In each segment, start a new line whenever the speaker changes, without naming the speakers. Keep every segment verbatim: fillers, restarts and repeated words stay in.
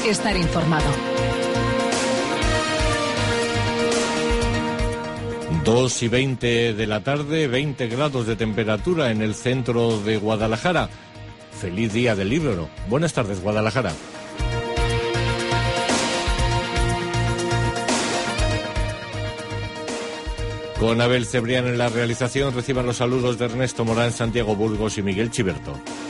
estar informado.
Dos y veinte de la tarde, veinte grados de temperatura en el centro de Guadalajara. Feliz día del libro. Buenas tardes, Guadalajara. Con Abel Cebrián en la realización, reciban los saludos de Ernesto Morán, Santiago Burgos y Miguel Chiverto.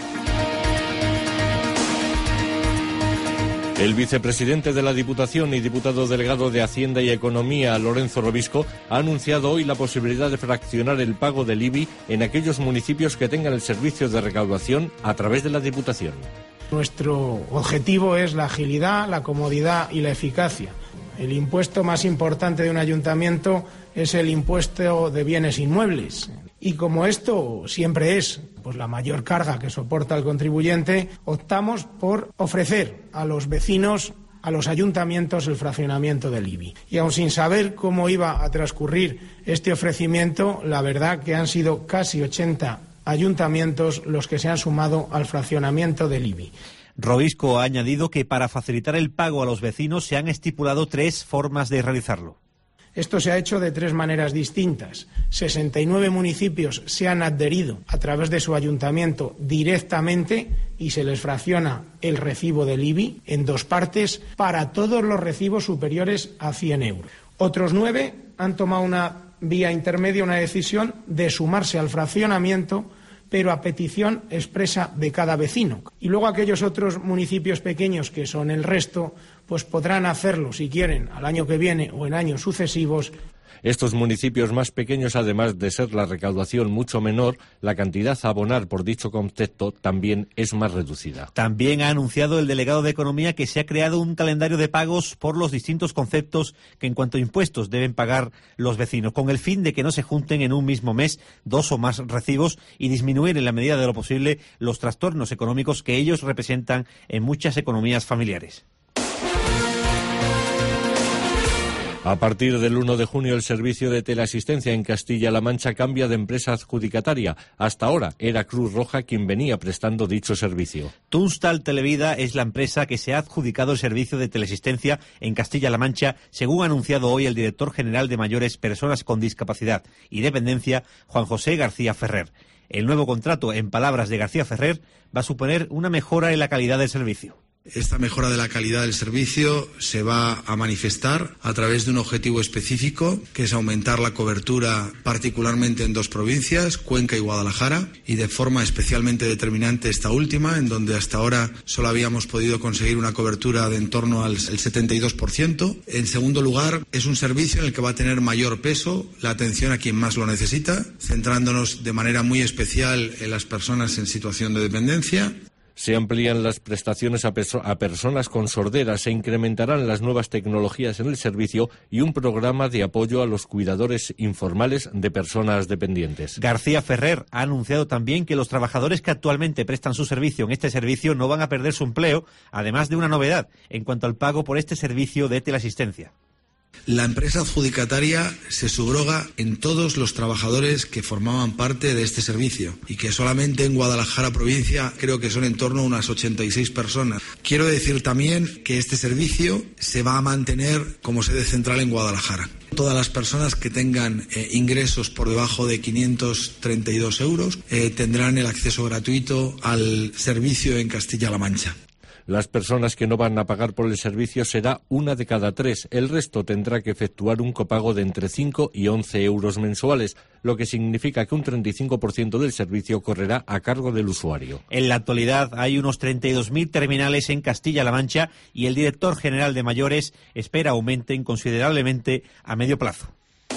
El vicepresidente de la Diputación y diputado delegado de Hacienda y Economía, Lorenzo Robisco, ha anunciado hoy la posibilidad de fraccionar el pago del I B I en aquellos municipios que tengan el servicio de recaudación a través de la Diputación.
Nuestro objetivo es la agilidad, la comodidad y la eficacia. El impuesto más importante de un ayuntamiento es el impuesto de bienes inmuebles. Y como esto siempre es pues la mayor carga que soporta el contribuyente, optamos por ofrecer a los vecinos, a los ayuntamientos, el fraccionamiento del I B I. Y aun sin saber cómo iba a transcurrir este ofrecimiento, la verdad que han sido casi ochenta ayuntamientos los que se han sumado al fraccionamiento del I B I.
Robisco ha añadido que para facilitar el pago a los vecinos se han estipulado tres formas de realizarlo.
Esto se ha hecho de tres maneras distintas. sesenta y nueve municipios se han adherido a través de su ayuntamiento directamente y se les fracciona el recibo del I B I en dos partes para todos los recibos superiores a cien euros. Otros nueve han tomado una vía intermedia, una decisión de sumarse al fraccionamiento, pero a petición expresa de cada vecino. Y luego aquellos otros municipios pequeños que son el resto, pues podrán hacerlo, si quieren, al año que viene o en años sucesivos.
Estos municipios más pequeños, además de ser la recaudación mucho menor, la cantidad a abonar por dicho concepto también es más reducida.
También ha anunciado el delegado de Economía que se ha creado un calendario de pagos por los distintos conceptos que en cuanto a impuestos deben pagar los vecinos, con el fin de que no se junten en un mismo mes dos o más recibos y disminuir en la medida de lo posible los trastornos económicos que ellos representan en muchas economías familiares.
A partir del uno de junio, el servicio de teleasistencia en Castilla-La Mancha cambia de empresa adjudicataria. Hasta ahora era Cruz Roja quien venía prestando dicho servicio.
Tunstall Televida es la empresa que se ha adjudicado el servicio de teleasistencia en Castilla-La Mancha, según ha anunciado hoy el director general de Mayores, Personas con Discapacidad y Dependencia, Juan José García Ferrer. El nuevo contrato, en palabras de García Ferrer, va a suponer una mejora en la calidad del servicio.
Esta mejora de la calidad del servicio se va a manifestar a través de un objetivo específico, que es aumentar la cobertura particularmente en dos provincias, Cuenca y Guadalajara, y de forma especialmente determinante esta última, en donde hasta ahora solo habíamos podido conseguir una cobertura de en torno al setenta y dos por ciento. En segundo lugar, es un servicio en el que va a tener mayor peso la atención a quien más lo necesita, centrándonos de manera muy especial en las personas en situación de dependencia.
Se amplían las prestaciones a, perso- a personas con sordera, se incrementarán las nuevas tecnologías en el servicio y un programa de apoyo a los cuidadores informales de personas dependientes.
García Ferrer ha anunciado también que los trabajadores que actualmente prestan su servicio en este servicio no van a perder su empleo, además de una novedad en cuanto al pago por este servicio de teleasistencia.
La empresa adjudicataria se subroga en todos los trabajadores que formaban parte de este servicio y que solamente en Guadalajara provincia creo que son en torno a unas ochenta y seis personas. Quiero decir también que este servicio se va a mantener como sede central en Guadalajara. Todas las personas que tengan eh, ingresos por debajo de quinientos treinta y dos euros eh, tendrán el acceso gratuito al servicio en Castilla-La Mancha.
Las personas que no van a pagar por el servicio será una de cada tres. El resto tendrá que efectuar un copago de entre cinco y once euros mensuales, lo que significa que un treinta y cinco por ciento del servicio correrá a cargo del usuario.
En la actualidad hay unos treinta y dos mil terminales en Castilla-La Mancha y el director general de Mayores espera aumenten considerablemente a medio plazo.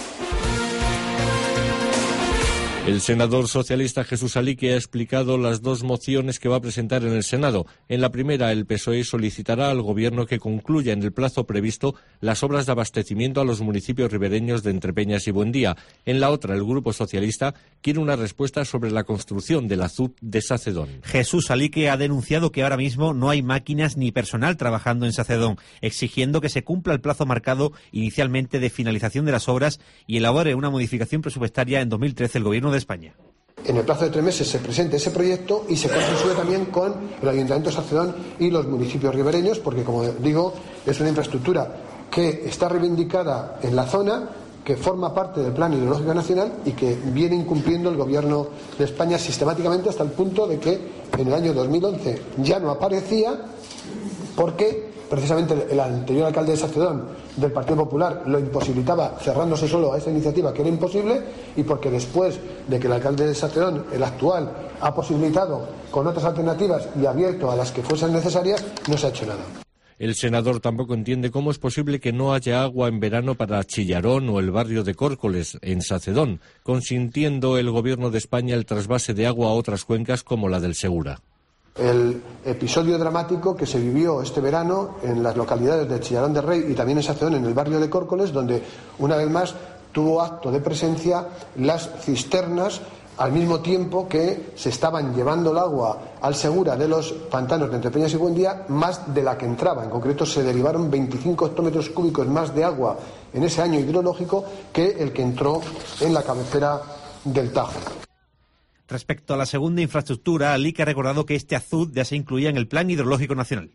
El senador socialista Jesús Alique ha explicado las dos mociones que va a presentar en el Senado. En la primera, el P S O E solicitará al Gobierno que concluya en el plazo previsto las obras de abastecimiento a los municipios ribereños de Entrepeñas y Buendía. En la otra, el Grupo Socialista quiere una respuesta sobre la construcción de la Z U P de Sacedón.
Jesús Alique ha denunciado que ahora mismo no hay máquinas ni personal trabajando en Sacedón, exigiendo que se cumpla el plazo marcado inicialmente de finalización de las obras y elabore una modificación presupuestaria en dos mil trece el Gobierno de España.
En el plazo de tres meses se presente ese proyecto y se consensúe también con el Ayuntamiento de Sacedón y los municipios ribereños, porque, como digo, es una infraestructura que está reivindicada en la zona, que forma parte del Plan Hidrológico Nacional y que viene incumpliendo el Gobierno de España sistemáticamente, hasta el punto de que en el año dos mil once ya no aparecía porque precisamente el anterior alcalde de Sacedón del Partido Popular lo imposibilitaba, cerrándose solo a esa iniciativa que era imposible, y porque después de que el alcalde de Sacedón, el actual, ha posibilitado con otras alternativas y abierto a las que fuesen necesarias, no se ha hecho nada.
El senador tampoco entiende cómo es posible que no haya agua en verano para Chillarón o el barrio de Córcoles, en Sacedón, consintiendo el Gobierno de España el trasvase de agua a otras cuencas como la del Segura.
El episodio dramático que se vivió este verano en las localidades de Chillarón de Rey y también en Sacedón, en el barrio de Córcoles, donde una vez más tuvo acto de presencia las cisternas, al mismo tiempo que se estaban llevando el agua al Segura de los pantanos de Entrepeñas y Buendía, más de la que entraba. En concreto, se derivaron veinticinco hectómetros cúbicos más de agua en ese año hidrológico que el que entró en la cabecera del Tajo.
Respecto a la segunda infraestructura, Alique ha recordado que este azud ya se incluía en el Plan Hidrológico Nacional.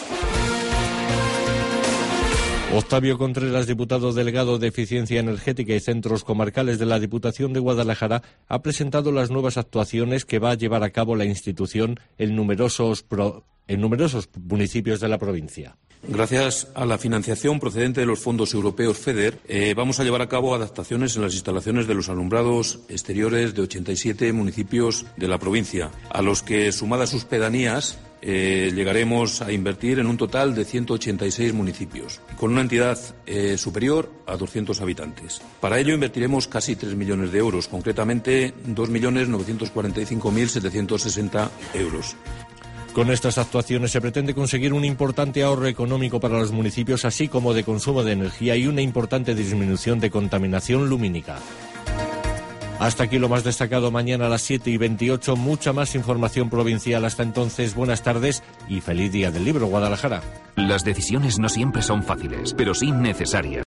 Octavio Contreras, diputado delegado de Eficiencia Energética y Centros Comarcales de la Diputación de Guadalajara, ha presentado las nuevas actuaciones que va a llevar a cabo la institución en numerosos, pro, en numerosos municipios de la provincia.
Gracias a la financiación procedente de los fondos europeos FEDER, eh, vamos a llevar a cabo adaptaciones en las instalaciones de los alumbrados exteriores de ochenta y siete municipios de la provincia, a los que, sumadas sus pedanías, eh, llegaremos a invertir en un total de ciento ochenta y seis municipios, con una entidad eh, superior a doscientos habitantes. Para ello invertiremos casi tres millones de euros, concretamente dos millones novecientos cuarenta y cinco mil setecientos sesenta euros.
Con estas actuaciones se pretende conseguir un importante ahorro económico para los municipios, así como de consumo de energía y una importante disminución de contaminación lumínica. Hasta aquí lo más destacado. Mañana a las siete y veintiocho, mucha más información provincial. Hasta entonces, buenas tardes y feliz Día del Libro, Guadalajara.
Las decisiones no siempre son fáciles, pero sí necesarias.